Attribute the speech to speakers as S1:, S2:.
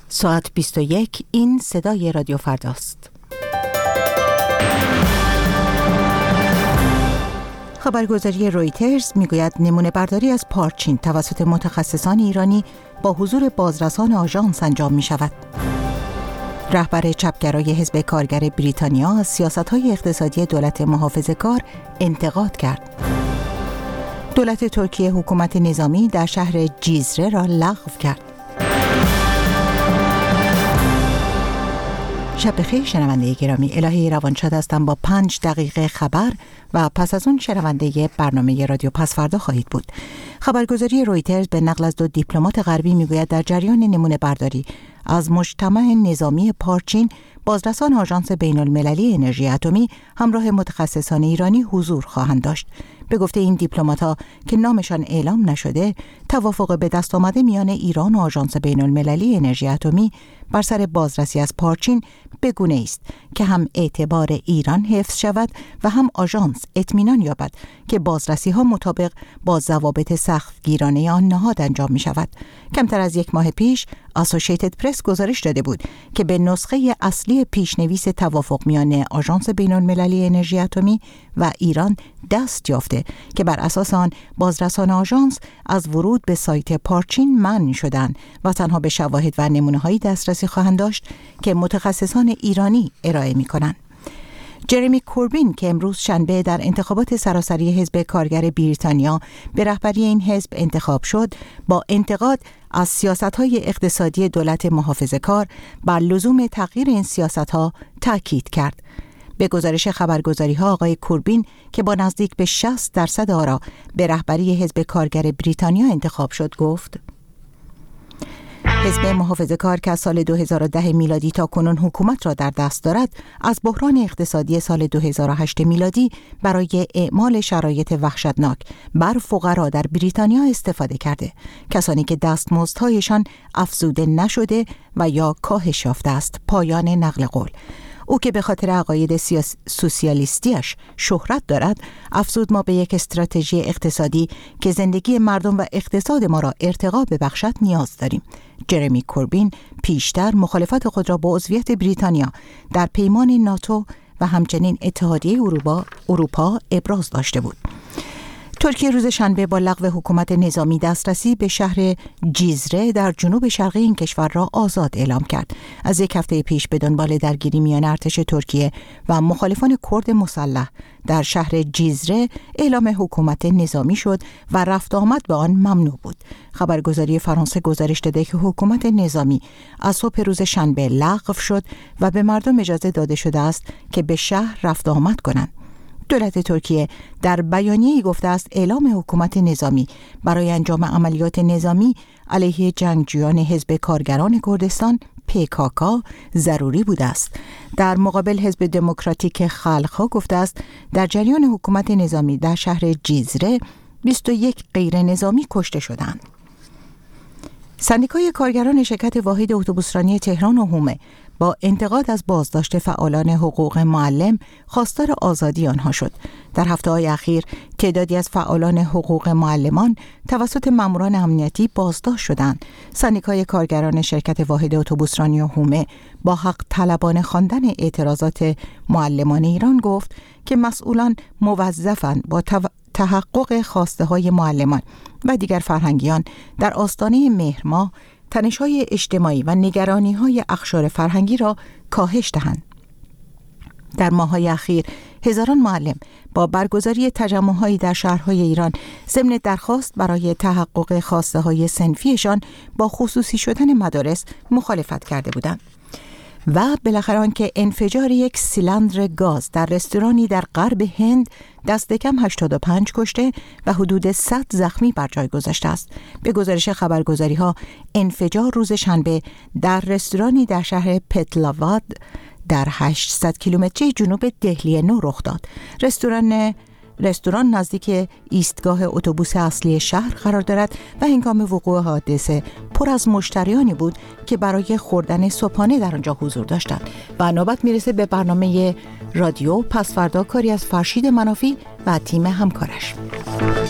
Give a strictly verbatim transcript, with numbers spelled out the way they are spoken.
S1: ساعت بیست و یک. این صدای رادیو فرداست. خبرگزاری رویترز میگوید نمونه برداری از پارچین توسط متخصصان ایرانی با حضور بازرسان آژانس انجام می شود. رهبر چپگرای حزب کارگر بریتانیا از سیاست‌های اقتصادی دولت محافظه‌کار انتقاد کرد. دولت ترکیه حکومت نظامی در شهر جیزره را لغو کرد. شب بخیر شنونده گرامی، الهی روانشاد هستم با پنج دقیقه خبر و پس از اون شنونده برنامه رادیو پس فردا خواهید بود. خبرگزاری رویترز به نقل از دو دیپلمات غربی میگوید در جریان نمونه برداری از مجتمع نظامی پارچین، بازرسان آژانس بین المللی انرژی اتمی همراه متخصصان ایرانی حضور خواهند داشت. به گفته این دیپلمات‌ها که نامشان اعلام نشده، توافق به دست آمده میان ایران و آژانس بین المللی انرژی اتمی بر سر بازرسی از پارچین به گونه است که هم اعتبار ایران حفظ شود و هم آژانس اطمینان یابد که بازرسی ها مطابق با ضوابط سختگیرانه آن نهاد انجام می شود. کمتر از یک ماه پیش اسوسییتد پرس گزارش داده بود که به نسخه اصلی پیشنویس توافق میان آژانس بین المللی انرژی اتمی و ایران دست یافته که بر اساس آن بازرسان آژانس از ورود به سایت پارچین منع شدند و تنها به شواهد و نمونه‌های دسترسی خواهند داشت که متخصصان ایرانی ارائه می‌کنند. جرمی کوربین که امروز شنبه در انتخابات سراسری حزب کارگر بریتانیا به رهبری این حزب انتخاب شد، با انتقاد از سیاست‌های اقتصادی دولت محافظه‌کار بر لزوم تغییر این سیاست‌ها تاکید کرد. به گزارش خبرگزاری‌ها آقای کوربین که با نزدیک به شصت درصد آرا به رهبری حزب کارگر بریتانیا انتخاب شد گفت: حزب محافظه‌کار که از سال دو هزار و ده میلادی تا کنون حکومت را در دست دارد، از بحران اقتصادی سال دو هزار و هشت میلادی برای اعمال شرایط وحشتناک بر فقرا در بریتانیا استفاده کرده. کسانی که دستمزدهایشان افزوده نشده و یا کاهش یافته است. پایان نقل قول. او که به خاطر عقاید سیاس... سوسیالیستیش شهرت دارد، افزود ما به یک استراتژی اقتصادی که زندگی مردم و اقتصاد ما را ارتقا ببخشد نیاز داریم. جرمی کوربین پیشتر مخالفت خود را با عضویت بریتانیا در پیمان ناتو و همچنین اتحادیه اروپا, اروپا ابراز داشته بود. ترکیه روز شنبه با لغو حکومت نظامی دسترسی به شهر جیزره در جنوب شرقی این کشور را آزاد اعلام کرد. از یک هفته پیش به دنبال درگیری میان ارتش ترکیه و مخالفان کرد مسلح در شهر جیزره اعلام حکومت نظامی شد و رفت آمد به آن ممنوع بود. خبرگزاری فرانسه گزارش داده که حکومت نظامی از صبح روز شنبه لغو شد و به مردم اجازه داده شده است که به شهر رفت آمد کنند. دولت ترکیه در بیانیه‌ای گفته است اعلام حکومت نظامی برای انجام عملیات نظامی علیه جنگجویان حزب کارگران کردستان پی کی کی ضروری بوده است. در مقابل حزب دموکراتیک خلق‌ها گفته است در جریان حکومت نظامی در شهر جیزره بیست و یک غیر نظامی کشته شدند. سندیکای کارگران شرکت واحد اتوبوسرانی تهران و حومه با انتقاد از بازداشت فعالان حقوق معلم خواستار آزادی آنها شد. در هفته‌های اخیر تعدادی از فعالان حقوق معلمان توسط ماموران امنیتی بازداشت شدند. سندیکای کارگران شرکت واحد اتوبوسرانی و حومه با حق طلبانه خواندن اعتراضات معلمان ایران گفت که مسئولان موظفند با تحقق خواسته های معلمان و دیگر فرهنگیان در آستانه مهر ماه تنش‌های اجتماعی و نگرانی‌های اقشار فرهنگی را کاهش دهند. در ماه‌های اخیر هزاران معلم با برگزاری تجمع‌هایی در شهرهای ایران ضمن درخواست برای تحقق خواسته‌های صنفیشان با خصوصی شدن مدارس مخالفت کرده بودند. و بالاخره آنکه انفجار یک سیلندر گاز در رستورانی در غرب هند دست کم هشتاد و پنج کشته و حدود صد زخمی بر جای گذاشته است. به گزارش خبرگزاری‌ها انفجار روز شنبه در رستورانی در شهر پتلاواد در هشتصد کیلومتری جنوب دهلی نو رخ داد. رستوران رستوران نزدیک ایستگاه اتوبوس اصلی شهر قرار دارد و هنگام وقوع حادثه پر از مشتریانی بود که برای خوردن صبحانه در آنجا حضور داشتند. و نوبت میرسه به برنامه رادیو پس فردا، کاری از فرشید منافی و تیم همکارش.